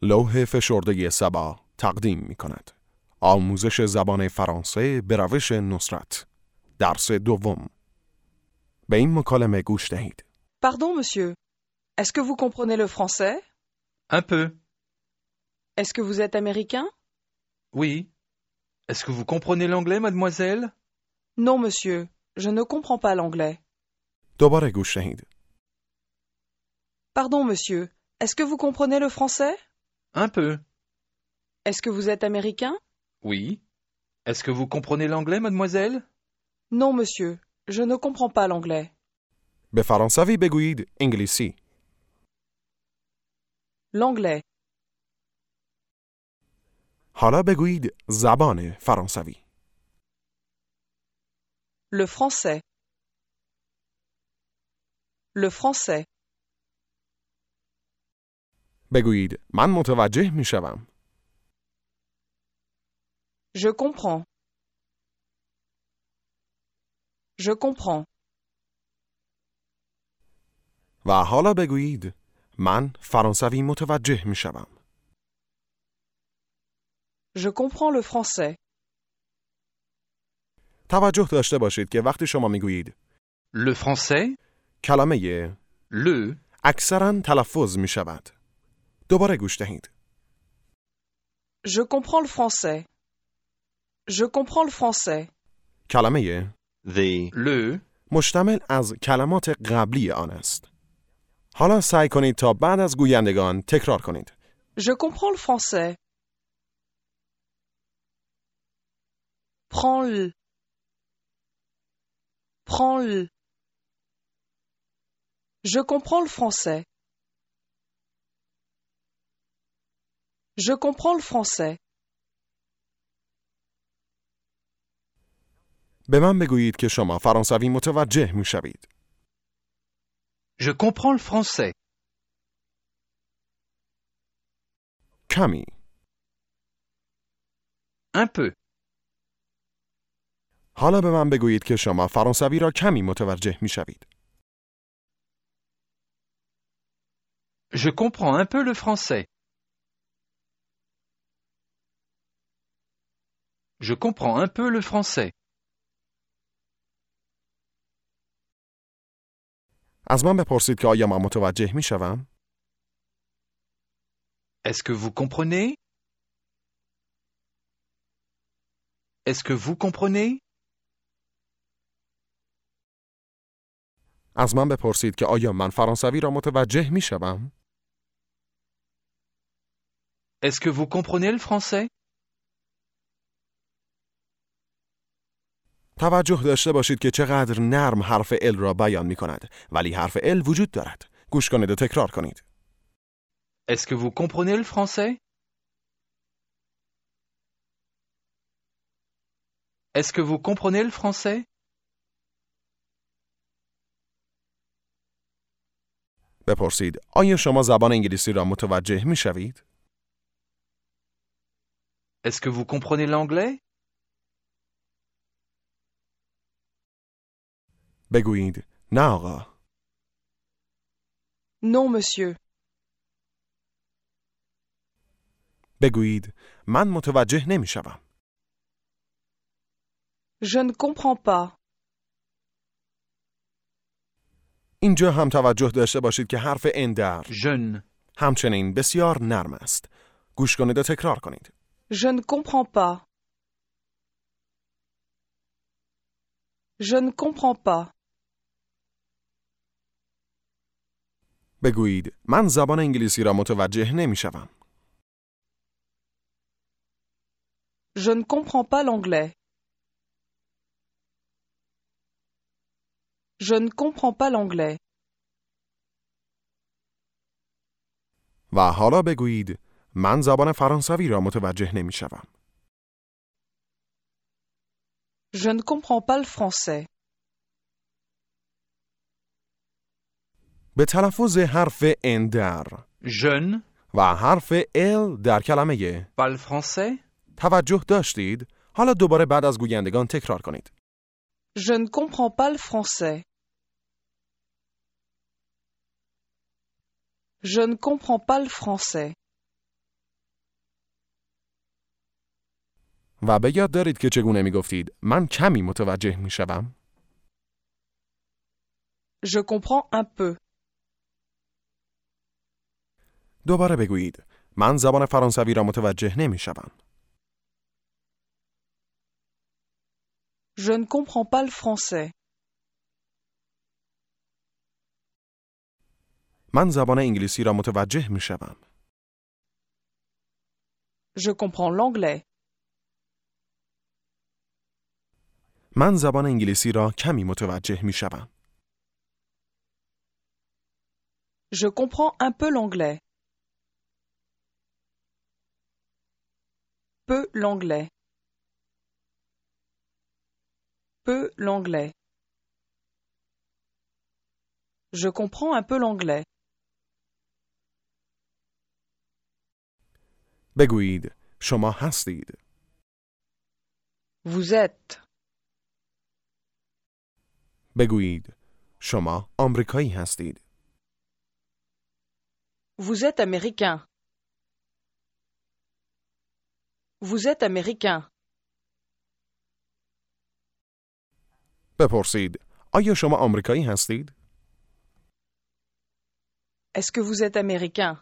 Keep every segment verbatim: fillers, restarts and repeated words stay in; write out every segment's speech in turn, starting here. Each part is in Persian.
لوح فشرده سبا تقدیم می کند. آموزش زبان فرانسه به روش نصرت. درس دوم. به این مکالمه گوش دهید. Pardon, monsieur. Est-ce que vous comprenez le français? Un peu, Est-ce que vous êtes américain? oui. Est-ce que vous comprenez l'anglais, mademoiselle? Non, monsieur. Je ne comprends pas l'anglais. دوباره گوش دهید. Pardon, monsieur. Est-ce que vous comprenez le français? Un peu, Est-ce que vous êtes américain? oui. Est-ce que vous comprenez l'anglais, mademoiselle? Non, monsieur. Je ne comprends pas l'anglais. به فرانسوی بگویید انگلیسی. L'anglais. حالا بگویید زبان فرانسوی. Le français. Le français. بگویید من متوجه می شوم. Je comprends. Je comprends. و حالا بگویید من فرانسوی متوجه می شوم. Je comprends le français. توجه داشته باشید که وقتی شما می گویید Le français, کلمه le, اکثراً تلفظ می شود. دوباره گوش دهید. Je comprends le français. Je comprends le français. کلمه the, le, مشتمل از کلمات قبلی آن است. حالا سعی کنید تا بعد از گویندگان تکرار کنید. Je comprends le français. Prends-le. Prends-le. Je comprends le français. Je comprends le français. به من بگویید که شما فرانسوی متوجه می شوید. je comprends le français. کمی. Un peu, حالا به من بگویید که شما فرانسوی را کمی متوجه می شوید. je comprends un peu le français. Je comprends un peu le français. از من بپرسید که آیا من متوجه می شوم؟ Est-ce que vous comprenez? Est-ce que vous comprenez? از من بپرسید که آیا من فرانسوی را متوجه می شوم؟ Est-ce que vous comprenez le français? توجه داشته باشید که چقدر نرم حرف ال را بیان می کند، ولی حرف ال وجود دارد. گوش کنید و تکرار کنید. Est-ce que vous comprenez le français? Est-ce que vous comprenez le français? بپرسید آیا شما زبان انگلیسی را متوجه می شوید؟ Est-ce que vous comprenez l'anglais? بگویید نه آقا. Non, monsieur. بگویید من متوجه نمی شوم. Je ne comprends pas. اینجا هم توجه داشته باشید که حرف ان در Jeune, همچنین بسیار نرم است. گوش کنید و تکرار کنید. Je ne comprends pas. Je ne comprends pas. بگویید من زبان انگلیسی را متوجه نمی شوم. Je ne comprends pas l'anglais. Je ne comprends pas l'anglais. و حالا بگویید من زبان فرانسوی را متوجه نمی شوم. Je ne comprends pas le français. به تلفظ حرف ان در jeune, و حرف ال در کلمه parle français? توجه داشتید؟ حالا دوباره بعد از گویندگان تکرار کنید. Je ne comprends pas le français. Je ne comprends pas le français. و به یاد دارید که چگونه می گفتید من کمی متوجه می شوم؟ Je comprends un peu. دوباره بگویید من زبان فرانسوی را متوجه نمی شوم. Je ne comprends pas le français. من زبان انگلیسی را متوجه می شوم. Je comprends l'anglais. من زبان انگلیسی را کمی متوجه می شوم. Je comprends un peu l'anglais. Peu l'anglais. Peu l'anglais. Je comprends un peu l'anglais. بگویید شما هستید. Vous êtes. بگویید شما آمریکایی هستید. Vous êtes américain. Vous êtes américain. بپرسید آیا شما آمریکایی هستید؟ Est-ce que vous êtes américain?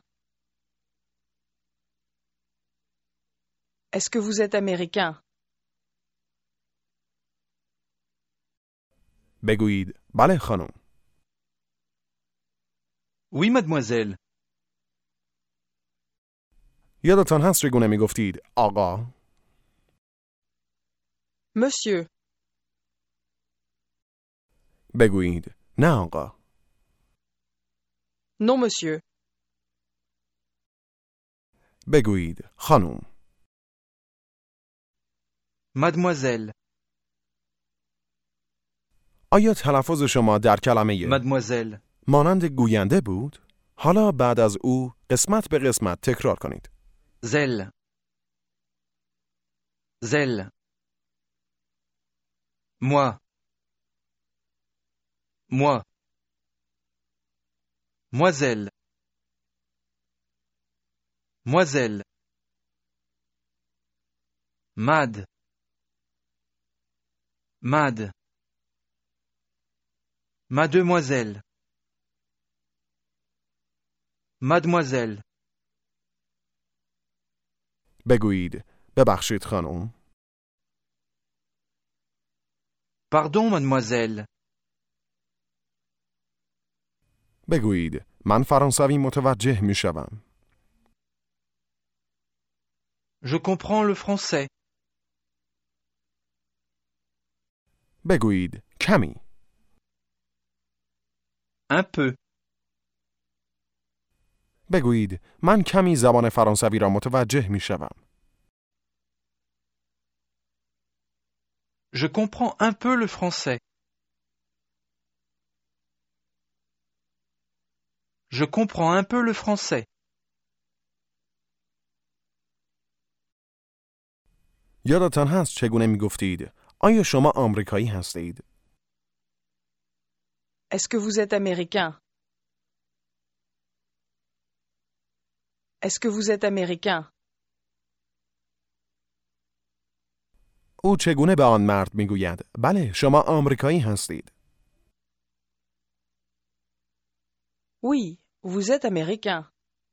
Est-ce que vous êtes américain? بگویید بله خانم. Oui, mademoiselle. یادتان هست چگونه می گفتید آقا؟ Monsieur. بگویید نه آقا. Non, monsieur. بگویید خانم. Mademoiselle. آیا تلفظ شما در کلمه Mademoiselle. مانند گوینده بود؟ حالا بعد از او قسمت به قسمت تکرار کنید. Zèle. Zèle. Moi. Moi. Moiselle. Moiselle. Mad. Mad. Mademoiselle. Mademoiselle. بگویید ببخشید خانم. Pardon, mademoiselle. بگویید من فرانسوی متوجه می شوم. Je comprends le français. بگویید کمی. Un peu. بگویید من کمی زبان فرانسوی را متوجه می شوم. Je comprends un peu le français. Je comprends un peu le français. یادتان هست چگونه می گفتید آیا شما آمریکایی هستید؟ Est-ce que vous êtes américain? Est-ce que vous êtes américain? او چگونه به آن مرد می گوید بله شما آمریکایی هستید؟ Oui, vous êtes américain.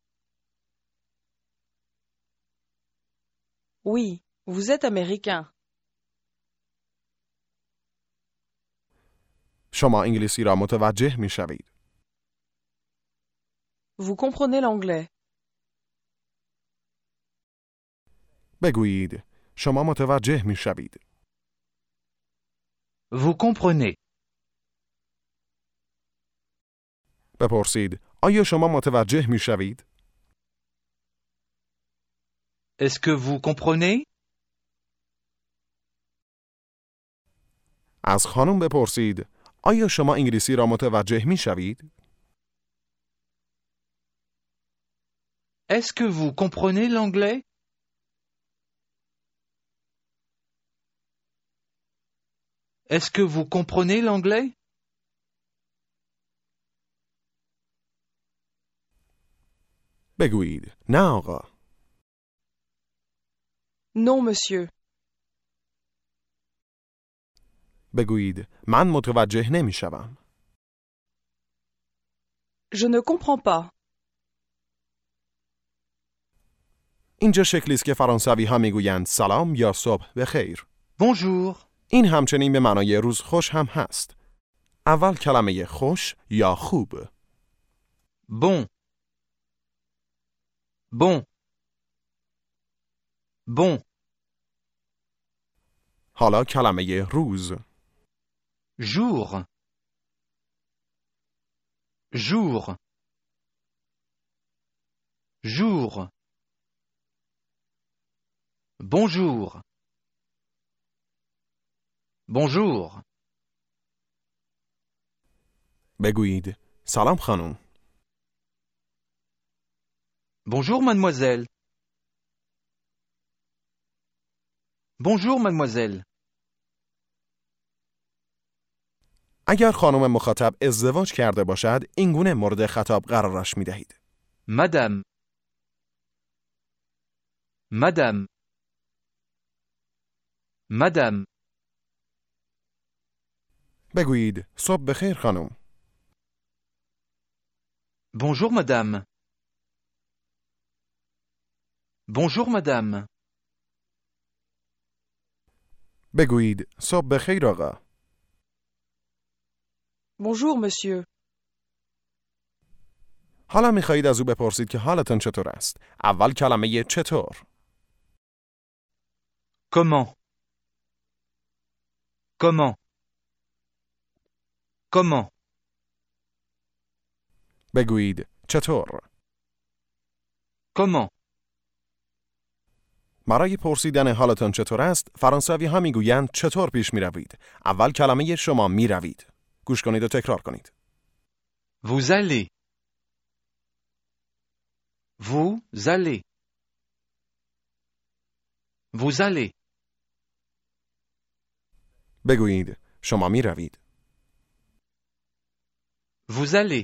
Oui, vous êtes américain. شما انگلیسی را متوجه می شوید. Vous comprenez l'anglais. بگویید شما متوجه می شوید. Vous comprenez. بپرسید آیا شما متوجه می شوید؟ Est-ce que vous comprenez? از خانم بپرسید آیا شما انگلیسی را متوجه می شوید؟ Est-ce que vous comprenez l'anglais? Est-ce que vous comprenez l'anglais? بگویید نه آقا. Non, monsieur. بگویید من متوجه نمی شوم. Je ne comprends pas. اینجا شکلی است که فرانسوی ها میگویند سلام یا صبح بخیر. Bonjour. این همچنین به معنای روز خوش هم هست. اول کلمه خوش یا خوب. Bon. Bon. Bon. حالا کلمه روز. Jour. Jour. Jour. Bonjour. Bonjour. بگویید سلام خانم. Bonjour mademoiselle. Bonjour mademoiselle. اگر خانم مخاطب ازدواج کرده باشد این گونه مورد خطاب قرارش می دهید. Madame. Madame. Madame. بگویید صبح بخیر خانم. Bonjour madame. Bonjour madame. بگویید صبح بخیر آقا. Bonjour, monsieur. حالا می خواهید از او بپرسید که حالتان چطور است. اول کلمه چطور. Comment? Comment? Comment? بگویید چطور. Comment? برای پرسیدن حالتان چطور است فرانسوی ها می گویند چطور پیش می روید. اول کلمه شما می روید. گوش کنید و تکرار کنید. Vous allez. Vous allez. Vous allez. بگویید شما می روید. Vous allez.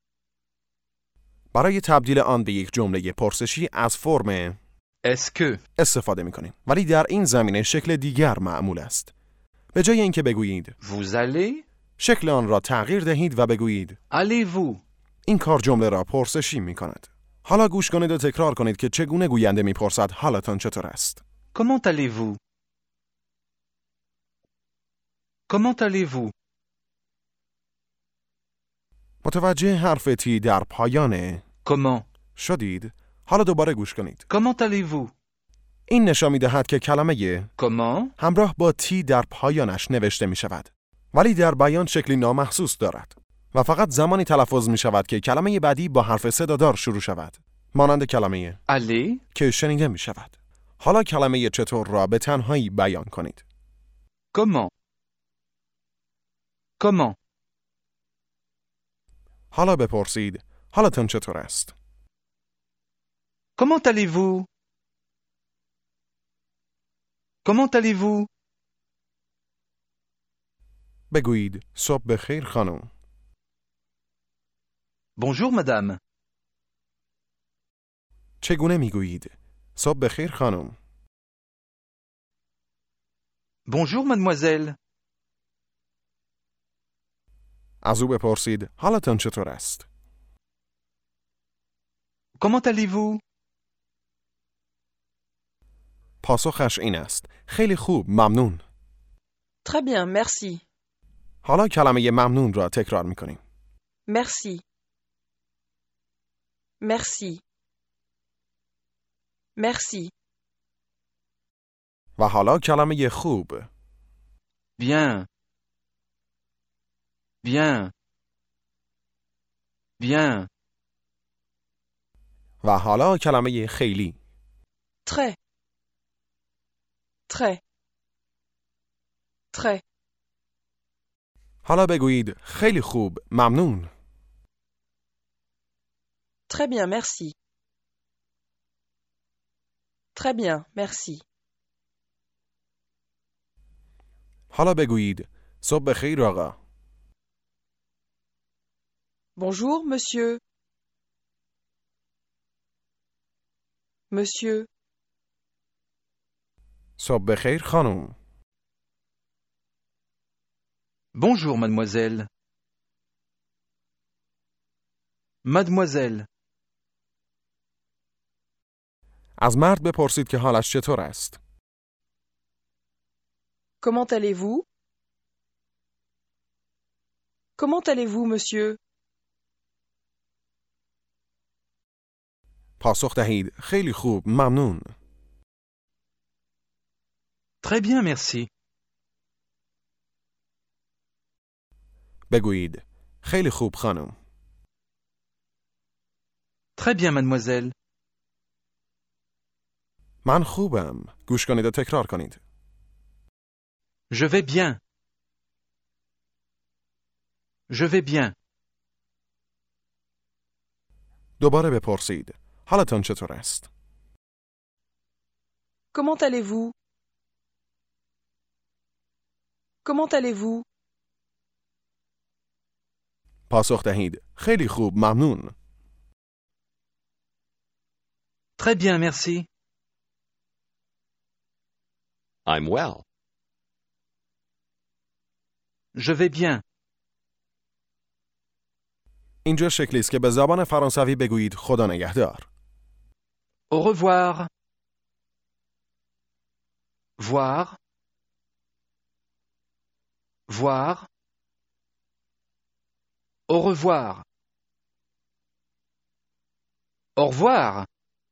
برای تبدیل آن به یک جمله پرسشی از فرم Est-ce que? استفاده می کنیم. ولی در این زمینه شکل دیگر معمول است. به جای اینکه بگویید Vous allez? شکل آن را تغییر دهید و بگویید Allez-vous? این کار جمله را پرسشی می کند. حالا گوش کنید و تکرار کنید که چگونه گوینده می پرسد حالتان چطور است. Comment allez-vous? Comment allez-vous? متوجه حرف تی در پایان Comment? شدید؟ حالا دوباره گوش کنید. Comment allez-vous? این نشان می دهد که کلمه Comment? همراه با تی در پایانش نوشته می شود. ولی در بیان شکلی نامحسوس دارد و فقط زمانی تلفظ می شود که کلمه بعدی با حرف صدادار شروع شود. مانند کلمه Aller? که شنیده می شود. حالا کلمه چطور را به تنهایی بیان کنید. Comment? Comment? حالا بپرسید حالتان چطور است؟ Comment allez-vous? Comment allez-vous? بگویید صبح بخیر خانم. Bonjour madame. چگونه میگویید؟ صبح بخیر خانم. Bonjour mademoiselle. از او بپرسید حالتان چطور است؟ Comment allez-vous? پاسخش این است خیلی خوب ممنون. Très bien, merci. حالا کلمه ممنون را تکرار میکنیم. Merci. Merci. Merci. و حالا کلمه خوب. Bien. Bien. Bien. و حالا کلمه خیلی. Très. Très. Très. حالا بگویید خیلی خوب ممنون. Très bien, merci. Très bien, merci. حالا بگویید صبح بخیر آقا. Bonjour, monsieur. Monsieur. صبح بخیر خانم. Bonjour, mademoiselle. Mademoiselle. از مرد بپرسید که حالش چطور است. Comment allez-vous? Comment allez-vous, monsieur? پاسخ دهید خیلی خوب، ممنون. Très bien, merci. بگویید خیلی خوب خانم. Très bien, mademoiselle. من خوبم. گوش کنید و تکرار کنید. Je vais bien. Je vais bien. دوباره بپرسید حالتان چطور است؟ Comment allez-vous? Comment allez-vous? پاسخ دهید خیلی خوب، ممنون. Très bien, merci. I'm well. Je vais bien. اینجا شکلی است که به زبان فرانسوی بگویید خدا نگهدار. Au revoir. Voir. Voir. Au revoir. Au revoir.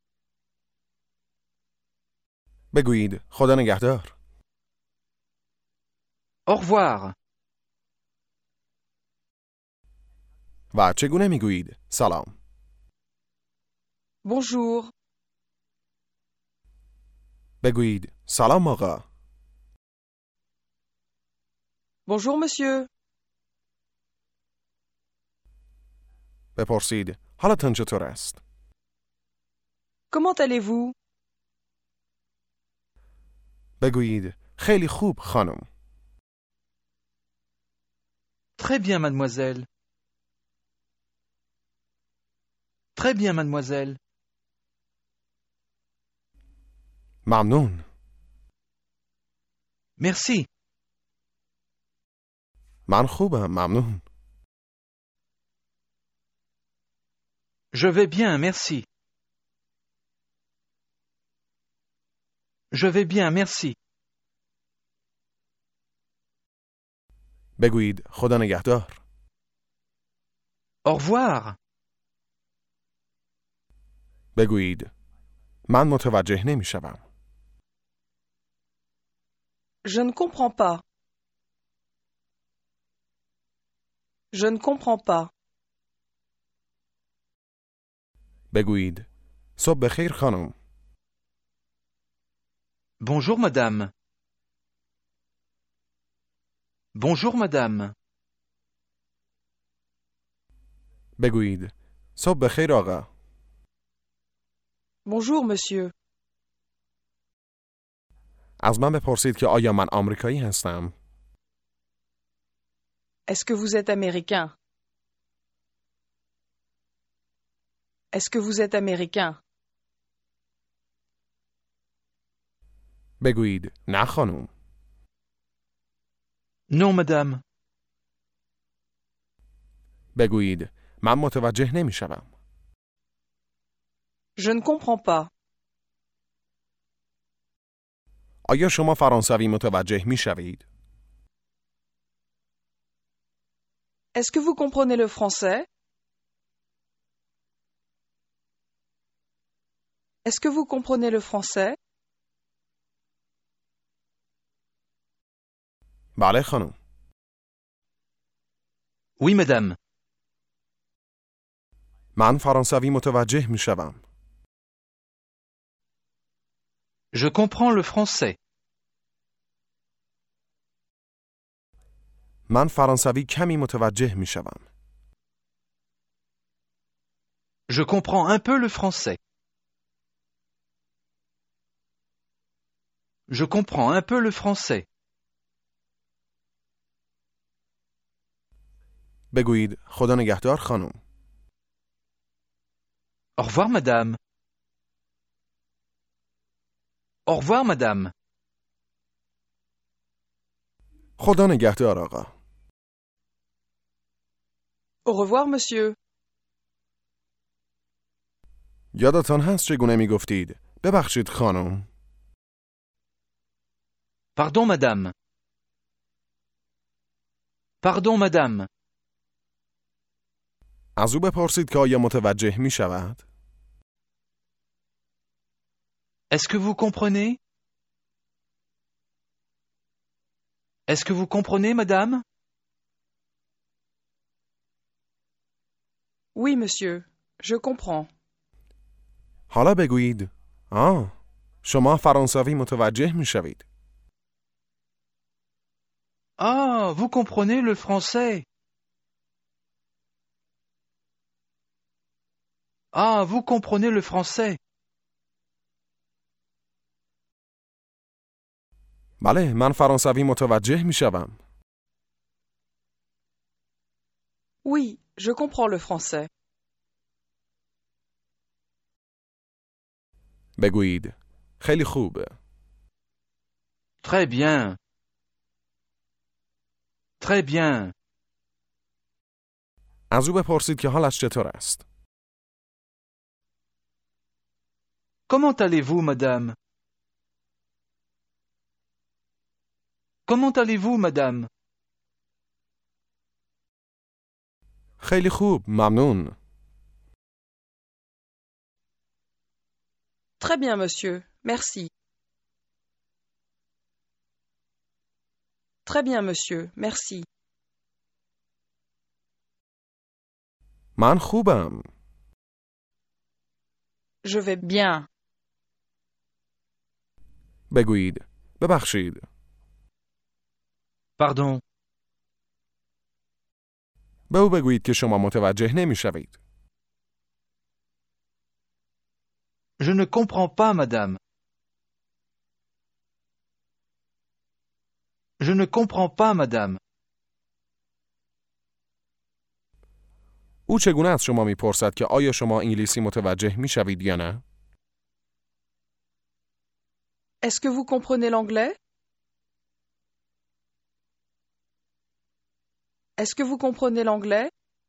بگویید خدا نگهدار. Au revoir. و چگونه میگویید سلام؟ Bonjour. بگویید سلام آقا. Bonjour, monsieur. بپرسید حالتان چطور است؟ Comment allez-vous? بگویید خیلی خوب خانم. Très bien, mademoiselle. Très bien, mademoiselle. ممنون. Merci. من خوبم، ممنون. Je vais bien, merci. Je vais bien, merci. بگویید خدا نگهدار. Au revoir. بگویید من متوجه نمیشوم. Je ne comprends pas. Je ne comprends pas. بگویید صبح بخیر خانم. Bonjour, madame. Bonjour, madame. بگویید صبح بخیر آقا. Bonjour, monsieur. از من بپرسید که آیا من آمریکایی هستم؟ Est-ce que vous êtes américain? Est-ce que vous êtes américain? بگویید نه خانم. Non, madame. بگویید من متوجه نمیشوم. Je ne comprends pas. آیا شما فرانسوی متوجه میشوید؟ Est-ce que vous comprenez le français? Est-ce que vous comprenez le français? بله خانم. Oui, madame. من فرانسوی متوجه میشوم. Je comprends le français. من فرانسوی کمی متوجه میشوم. Je comprends un peu le français. Je comprends un peu le français. بگویید خدا نگهدار خانم. Au revoir, madame. Au revoir, madame. خدا نگهدار آقا. Au revoir, monsieur. یادتان هست چگونه می گفتید؟ ببخشید خانم. Pardon, madame. Pardon, madame. از او بپرسید که آیا متوجه می شود؟ Est-ce que vous comprenez? Est-ce que vous comprenez, madame? Oui, monsieur. Je comprends. حالا بگویید آه شما فرانسوی متوجه می شوید. Ah, vous comprenez le français. Ah, vous comprenez le français. بله من فرانسوی متوجه می شوم. Oui, je comprends le français. بگویید خیلی خوبه. Très bien. Très bien. از او بپرسید که حالش چطور است. Comment allez-vous, madame? Comment allez-vous, madame? خیلی خوب ممنون. Très bien, monsieur. Merci. Très bien, monsieur. Merci. من خوبم. Je vais bien. بگویید ببخشید. Pardon. به او بگویید که شما متوجه نمی شوید. Je ne comprends pas, madame. Je ne comprends pas, madame. او چگونه از شما میپرسد که آیا شما انگلیسی متوجه می شوید یا نه؟ Est-ce que vous comprenez l'anglais? Est-ce que vous comprenez l'anglais?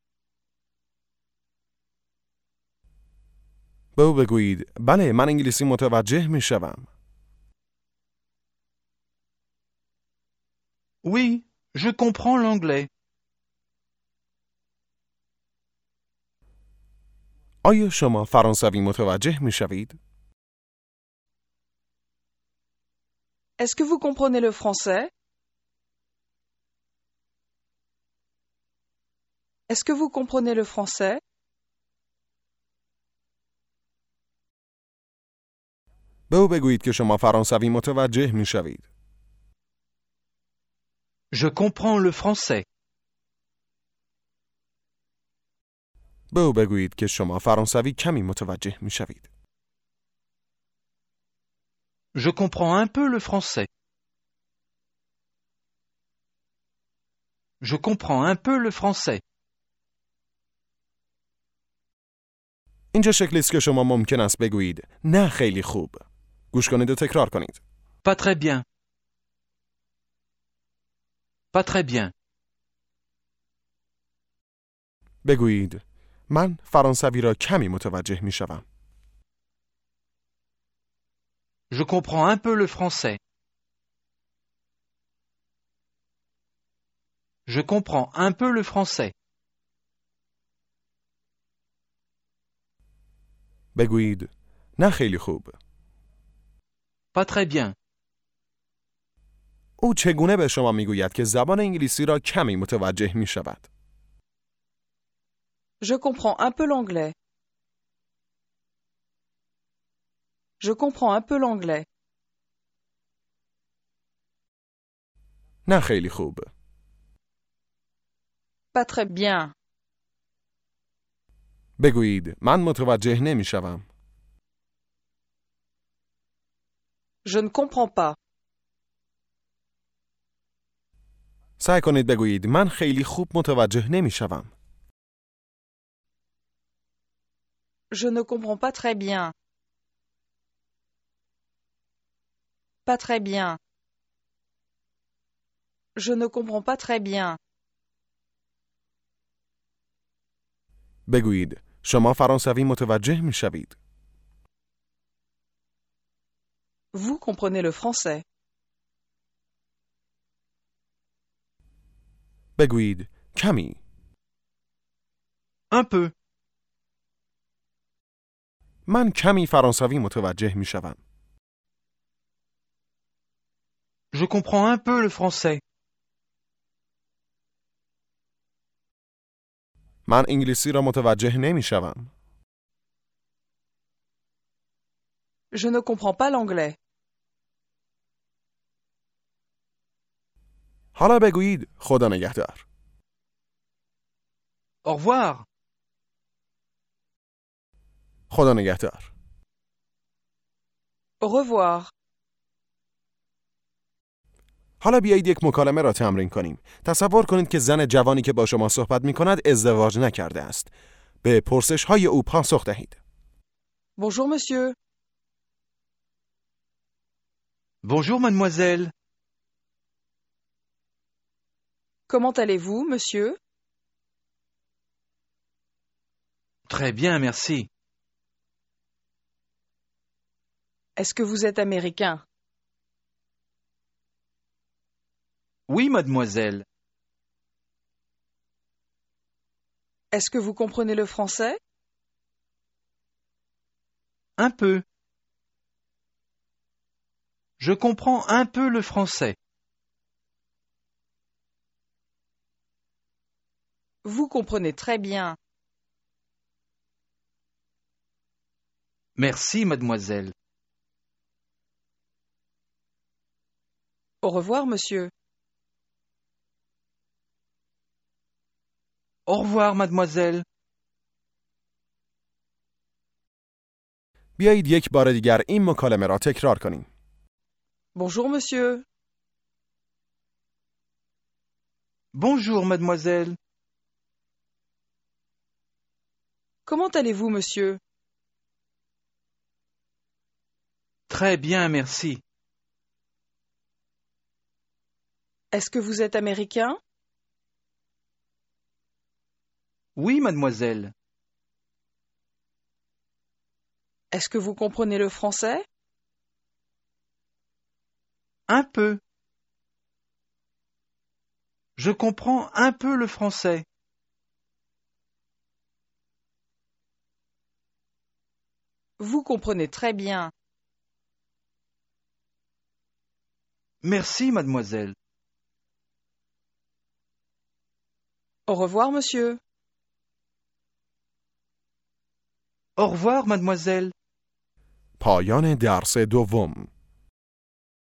به او بگویید بله من انگلیسی متوجه می شوم. Oui, je comprends l'anglais. آیا شما فرانسوی متوجه می شوید؟ Est-ce que vous comprenez le français? Est-ce que vous comprenez le français? به او بگویید که شما فرانسوی متوجه می شوید. Je comprends le français. به او بگویید که شما فرانسوی کمی متوجه می شوید. Je comprends un peu le français. Je comprends un peu le français. اینجا شکلی است که شما ممکن است بگویید نه خیلی خوب. گوش کنید و تکرار کنید. Pas très bien. Pas très bien. بگویید من فرانسوی را کمی متوجه می شوم. Je comprends un peu le français. Je comprends un peu le français. بگویید نه خیلی خوب. Pas très bien. او چگونه به شما میگوید که زبان انگلیسی را کمی متوجه می شود؟ Je comprends un peu l'anglais. Je comprends un peu l'anglais. نه خیلی خوب. Pas très bien. بگویید من متوجه نمی شوم. Je ne comprends pas. سعی کنید بگویید من خیلی خوب متوجه نمی شوم. Je ne comprends pas très bien. Pas très bien. Je ne comprends pas très bien. بگویید شما فرانسوی متوجه می شوید. Vous comprenez le français. بگویید کمی. Un peu. من کمی فرانسوی متوجه می شوم. Je comprends un peu le français. من انگلیسی را متوجه نمی شوم. Je ne comprends pas l'anglais. حالا بگویید خدا نگهدار. Au revoir. خدا نگهدار. Au revoir. حالا بیایید یک مکالمه را تمرین کنیم. تصور کنید که زن جوانی که با شما صحبت می کند ازدواج نکرده است. به پرسش های او پاسخ دهید. Bonjour monsieur. Bonjour mademoiselle. Comment allez-vous, monsieur? Très bien, merci. Est-ce que vous êtes américain? Oui, mademoiselle. Est-ce que vous comprenez le français? Un peu. Je comprends un peu le français. Vous comprenez très bien. Merci, mademoiselle. Au revoir, monsieur. Au revoir, mademoiselle. بیایید یک بار دیگر این مکالمه را تکرار کنیم. Bonjour, monsieur. Bonjour, mademoiselle. Comment allez-vous, monsieur? Très bien, merci. Est-ce que vous êtes américain? Oui, mademoiselle. Est-ce que vous comprenez le français? Un peu. Je comprends un peu le français. Vous comprenez très bien. Merci, mademoiselle. Au revoir, monsieur. Au revoir, mademoiselle. پایان درس دوم.